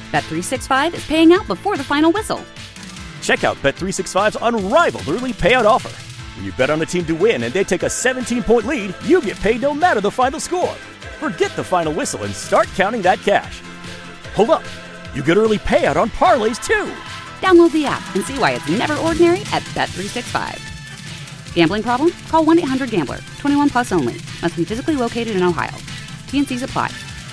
Bet365 is paying out before the final whistle. Check out Bet365's unrivaled early payout offer. When you bet on a team to win and they take a 17-point lead, you get paid no matter the final score. Forget the final whistle and start counting that cash. Hold up. You get early payout on parlays, too. Download the app and see why it's never ordinary at Bet365. Gambling problem? Call 1-800-GAMBLER. 21 plus only. Must be physically located in Ohio. T&Cs apply.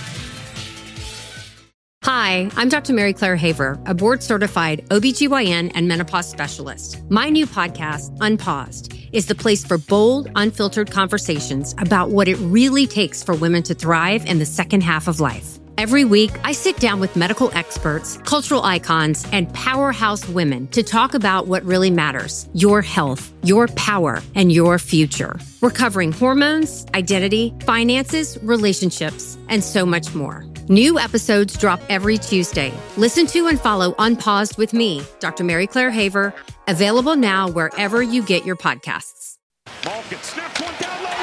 Hi, I'm Dr. Mary Claire Haver, a board-certified OBGYN and menopause specialist. My new podcast, Unpaused, is the place for bold, unfiltered conversations about what it really takes for women to thrive in the second half of life. Every week, I sit down with medical experts, cultural icons, and powerhouse women to talk about what really matters: your health, your power, and your future. We're covering hormones, identity, finances, relationships, and so much more. New episodes drop every Tuesday. Listen to and follow Unpaused with me, Dr. Mary Claire Haver, available now wherever you get your podcasts. Malkin snapped one down low.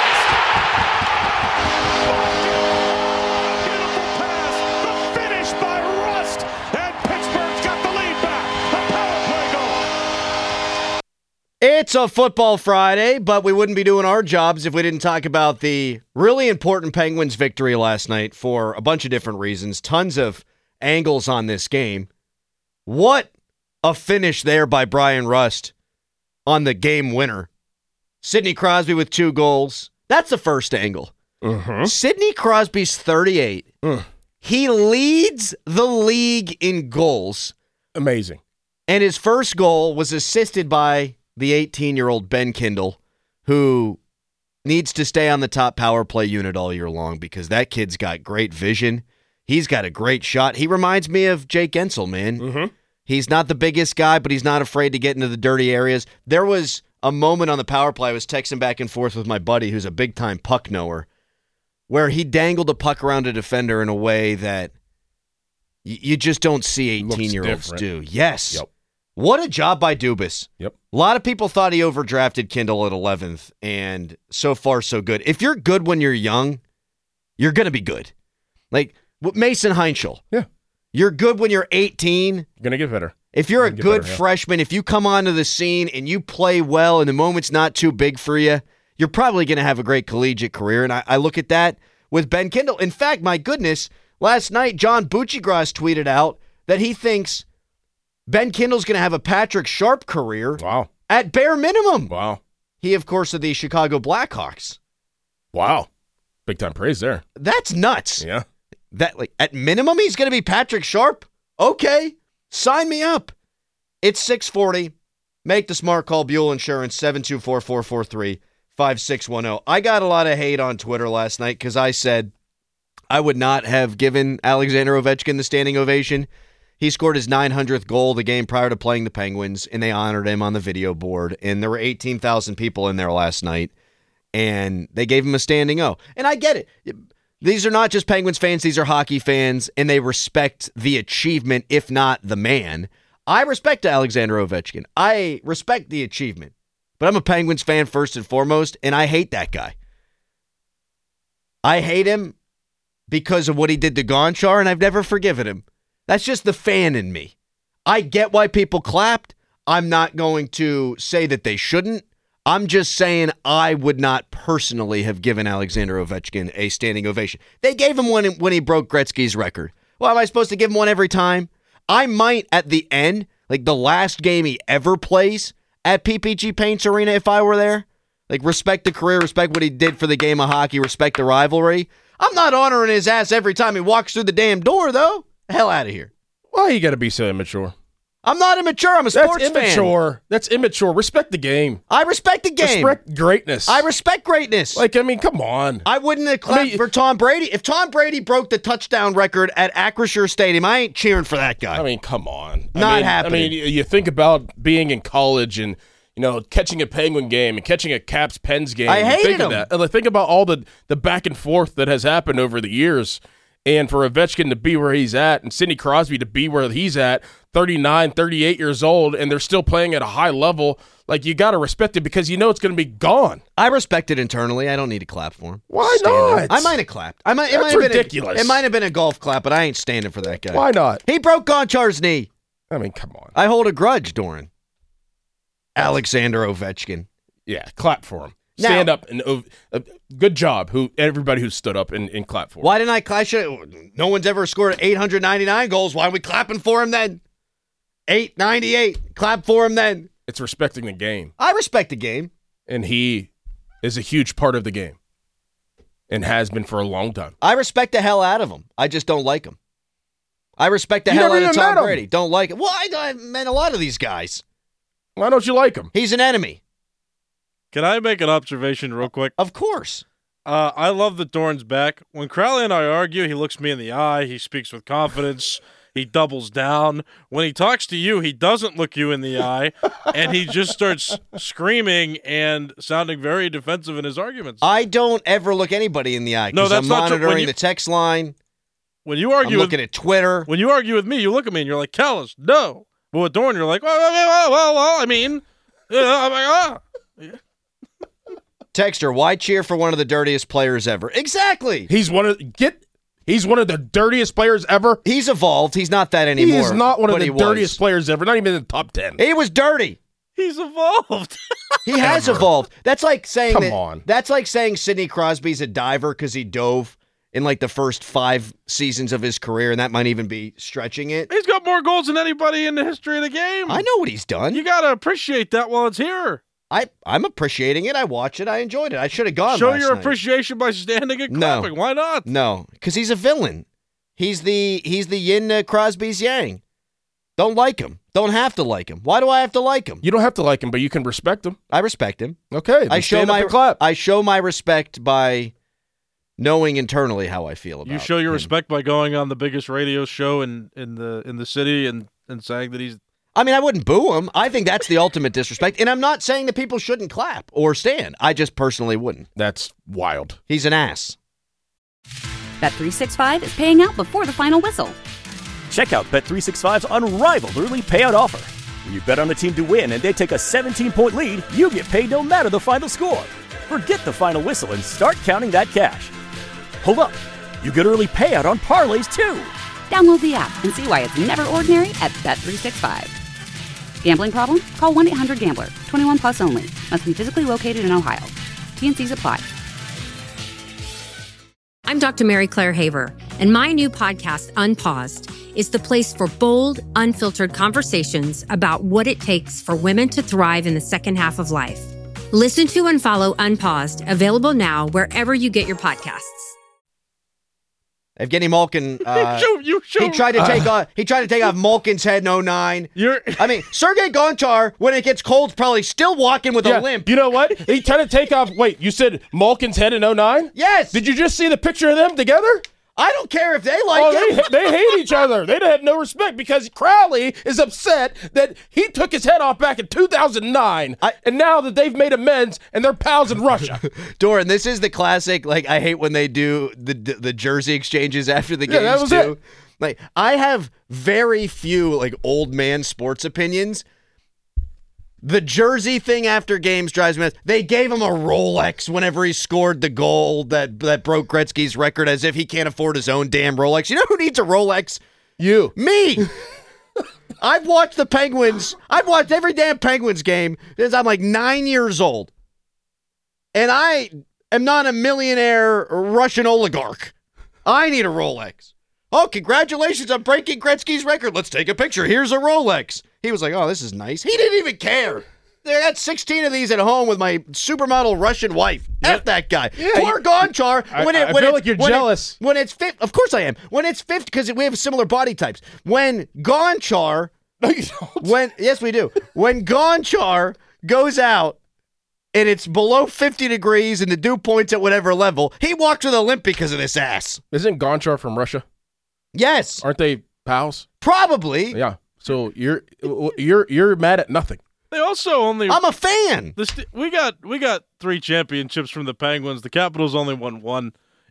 Beautiful pass. The finish by Rust. And Pittsburgh's got the lead back. A power play goal. It's a football Friday, but we wouldn't be doing our jobs if we didn't talk about the really important Penguins victory last night for a bunch of different reasons. Tons of angles on this game. What a finish there by Brian Rust on the game winner. Sidney Crosby with 2 goals. That's the first angle. Sidney Crosby's 38. He leads the league in goals. Amazing. And his first goal was assisted by the 18-year-old Ben Kindle, who needs to stay on the top power play unit all year long because that kid's got great vision. He's got a great shot. He reminds me of Jake Gensel, man. He's not the biggest guy, but he's not afraid to get into the dirty areas. There was a moment on the power play, I was texting back and forth with my buddy who's a big-time puck knower, where he dangled a puck around a defender in a way that you just don't see 18-year-olds do. Yes. Yep. What a job by Dubas. Yep. A lot of people thought he overdrafted Kindle at 11th, and so far so good. If you're good when you're young, you're going to be good. Like Mason Heinschel. Yeah. You're good when you're 18. You're going to get better. If you're a good freshman, if you come onto the scene and you play well and the moment's not too big for you, you're probably going to have a great collegiate career. And I look at that with Ben Kindle. In fact, my goodness, last night John Buccigross tweeted out that he thinks Ben Kindle's going to have a Patrick Sharp career. Wow. At bare minimum. Wow. He, of course, of the Chicago Blackhawks. Wow. Big time praise there. That's nuts. Yeah. That, like, at minimum, he's going to be Patrick Sharp? Okay. Sign me up. It's 6:40. Make the smart call. Buell Insurance, 724-443-5610. I got a lot of hate on Twitter last night because I said I would not have given Alexander Ovechkin the standing ovation. He scored his 900th goal the game prior to playing the Penguins, and they honored him on the video board. And there were 18,000 people in there last night, and they gave him a standing O. And I get it. These are not just Penguins fans. These are hockey fans, and they respect the achievement, if not the man. I respect Alexander Ovechkin. I respect the achievement. But I'm a Penguins fan first and foremost, and I hate that guy. I hate him because of what he did to Gonchar, and I've never forgiven him. That's just the fan in me. I get why people clapped. I'm not going to say that they shouldn't. I'm just saying I would not personally have given Alexander Ovechkin a standing ovation. They gave him one when he broke Gretzky's record. Well, am I supposed to give him one every time? I might at the end, like the last game he ever plays at PPG Paints Arena if I were there. Like, respect the career, respect what he did for the game of hockey, respect the rivalry. I'm not honoring his ass every time he walks through the damn door, though. Hell out of here. Well, you got to be so immature. I'm not immature. I'm a sports fan. That's immature. That's immature. Respect the game. I respect the game. Respect greatness. I respect greatness. Like, I mean, come on. I wouldn't have clapped for Tom Brady. If Tom Brady broke the touchdown record at Acrisure Stadium, I ain't cheering for that guy. I mean, come on. Not happening. I mean, you think about being in college and, you know, catching a Penguin game and catching a Caps-Pens game. I hated him. And think about all the back and forth that has happened over the years. And for Ovechkin to be where he's at and Sidney Crosby to be where he's at, 39, 38 years old, and they're still playing at a high level, like, you got to respect it because you know it's going to be gone. I respect it internally. I don't need to clap for him. Why not? I might have clapped. That's ridiculous. It might have been a golf clap, but I ain't standing for that guy. Why not? He broke Gonchar's knee. I mean, come on. I hold a grudge, Doran. Alexander Ovechkin. Yeah, clap for him. Now- Stand up and good job, everybody who stood up and clapped for him. Why didn't no one's ever scored 899 goals. Why are we clapping for him then? 898. Clap for him then. It's respecting the game. I respect the game. And he is a huge part of the game and has been for a long time. I respect the hell out of him. I just don't like him. I respect the You hell never out of even Tom met him. Brady. Don't like him. Well, I met a lot of these guys. Why don't you like him? He's an enemy. Can I make an observation real quick? Of course. I love that Doran's back. When Crowley and I argue, he looks me in the eye. He speaks with confidence. He doubles down. When he talks to you, he doesn't look you in the eye, and he just starts screaming and sounding very defensive in his arguments. I don't ever look anybody in the eye No, because that's I'm not true. monitoring the text line. When you I'm argue looking at Twitter. when you argue with me, you look at me and you're like, Callis, no. But with Doran, you're like, well, I mean, I'm like, Texter, why cheer for one of the dirtiest players ever? Exactly. He's one of the dirtiest players ever. He's evolved. He's not that anymore. He is not one of but the he dirtiest was. players ever, not even in the top 10. He was dirty. he's evolved. He has evolved. That's like saying Come on. That's like saying Sidney Crosby's a diver because he dove in like the first 5 seasons of his career, and that might even be stretching it. He's got more goals than anybody in the history of the game. I know what he's done. You got to appreciate that while it's here. I'm appreciating it. I watch it. I enjoyed it. I should have gone. Show last your night. appreciation by standing and No. clapping. Why not? No, because he's a villain. He's the yin to Crosby's yang. Don't like him. Don't have to like him. Why do I have to like him? You don't have to like him, but you can respect him. I respect him. Okay, I show stand up my and clap. I show my respect by knowing internally how I feel about You show your him. respect by going on the biggest radio show in the city and saying that he's. I mean, I wouldn't boo him. I think that's the ultimate disrespect. And I'm not saying that people shouldn't clap or stand. I just personally wouldn't. That's wild. He's an ass. Bet365 is paying out before the final whistle. Check out Bet365's unrivaled early payout offer. When you bet on a team to win and they take a 17-point lead, you get paid no matter the final score. Forget the final whistle and start counting that cash. Hold up. You get early payout on parlays too. Download the app and see why it's never ordinary at Bet365. Gambling problem? Call 1-800-GAMBLER. 21 plus only. Must be physically located in Ohio. T&Cs apply. I'm Dr. Mary Claire Haver, and my new podcast, Unpaused, is the place for bold, unfiltered conversations about what it takes for women to thrive in the second half of life. Listen to and follow Unpaused, available now wherever you get your podcasts. Evgeny Malkin. He He tried to take off Malkin's head in 09. You're. I mean, Sergei Gonchar, when it gets cold, is probably still walking with a limp. You know what? He tried to take off. Wait, you said Malkin's head in 09? Yes. Did you just see the picture of them together? I don't care if they like it. They hate each other. They had no respect because Crowley is upset that he took his head off back in 2009, and now that they've made amends and they're pals in Russia. Doran, this is the classic. Like, I hate when they do the jersey exchanges after the games that was too. it. Like, I have very few like old man sports opinions. The jersey thing after games drives me nuts. They gave him a Rolex whenever he scored the goal that broke Gretzky's record, as if he can't afford his own damn Rolex. You know who needs a Rolex? You. Me. I've watched the Penguins. I've watched every damn Penguins game since I'm like 9 years old. And I am not a millionaire Russian oligarch. I need a Rolex. Oh, congratulations on breaking Gretzky's record. Let's take a picture. Here's a Rolex. He was like, oh, this is nice. He didn't even care. I got 16 of these at home with my supermodel Russian wife. F that guy. Poor Gonchar. I feel like you're jealous. When it's 50, of course I am. When it's 50, because we have similar body types. When Gonchar, No, you don't. yes, we do. When Gonchar goes out and it's below 50 degrees and the dew points at whatever level, he walks with a limp because of this ass. Isn't Gonchar from Russia? Yes, Aren't they pals? probably. Yeah. So you're mad at nothing. They also only. I'm a fan. We got 3 championships from the Penguins. The Capitals only won 1.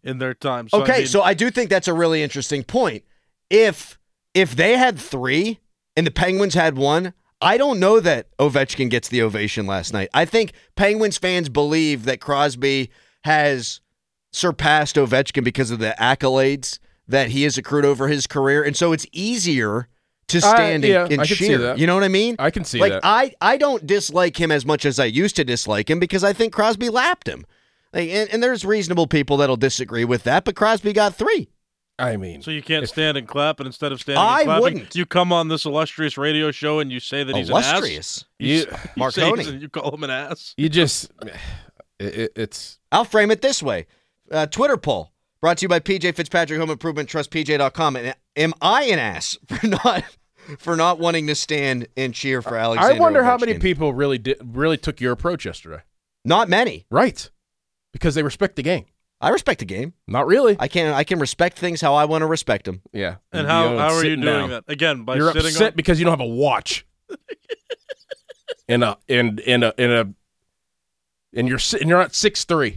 in their time. So, Okay, so I do think that's a really interesting point. If they had 3 and the Penguins had 1, I don't know that Ovechkin gets the ovation last night. I think Penguins fans believe that Crosby has surpassed Ovechkin because of the accolades that he has accrued over his career, and so it's easier to stand and I can cheer. see that. You know what I mean? I can see that. I don't dislike him as much as I used to dislike him because I think Crosby lapped him. And there's reasonable people that'll disagree with that, but Crosby got 3. I mean, so you can't stand and clap, and instead of standing and clapping, wouldn't. You come on this illustrious radio show and you say that he's illustrious. an ass. Marconi. You call him an ass. You just, it's. I'll frame it this way. Twitter poll brought to you by PJ Fitzpatrick Home Improvement, TrustPJ.com. And am I an ass for not wanting to stand and cheer for Alexander I wonder Ovechkin? how many people really took your approach yesterday. Not many. Right. Because they respect the game. I respect the game. Not really. I can respect things how I want to respect them. Yeah. And how are you doing down. that? Again, by You're sitting upset on... because you don't have a watch. and you're not 6'3".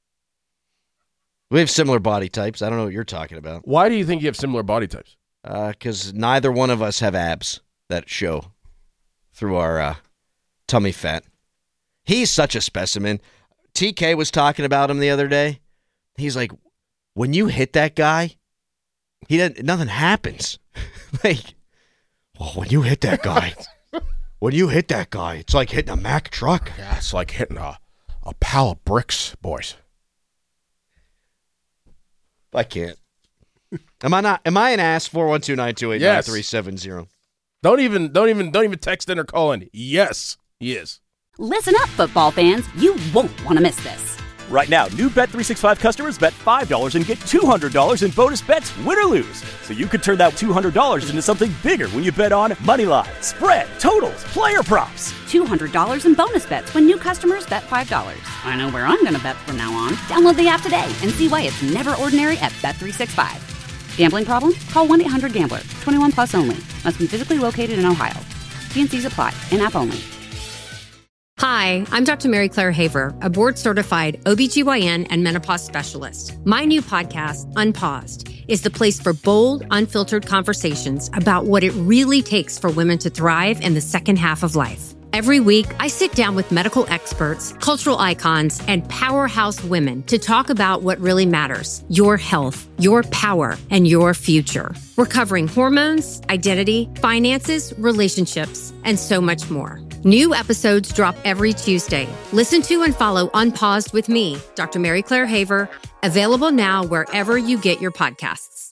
We have similar body types. I don't know what you're talking about. Why do you think you have similar body types? Because neither one of us have abs that show through our tummy fat. He's such a specimen. TK was talking about him the other day. He's like, when you hit that guy, nothing happens. When you hit that guy, it's like hitting a Mack truck. Yeah, it's like hitting a pile of bricks, boys. I can't. Am I an ass? 412-928-9370. Don't even text in or call in. Yes, he is. Listen up, football fans. You won't want to miss this. Right now, new Bet365 customers bet $5 and get $200 in bonus bets, win or lose. So you could turn that $200 into something bigger when you bet on money line, spread, totals, player props. $200 in bonus bets when new customers bet $5. I know where I'm going to bet from now on. Download the app today and see why it's never ordinary at Bet365. Gambling problem? Call 1-800-GAMBLER. 21 plus only. Must be physically located in Ohio. T&Cs apply. In-app only. Hi, I'm Dr. Mary Claire Haver, a board-certified OBGYN and menopause specialist. My new podcast, Unpaused, is the place for bold, unfiltered conversations about what it really takes for women to thrive in the second half of life. Every week, I sit down with medical experts, cultural icons, and powerhouse women to talk about what really matters: your health, your power, and your future. We're covering hormones, identity, finances, relationships, and so much more. New episodes drop every Tuesday. Listen to and follow Unpaused with me, Dr. Mary Claire Haver, available now wherever you get your podcasts.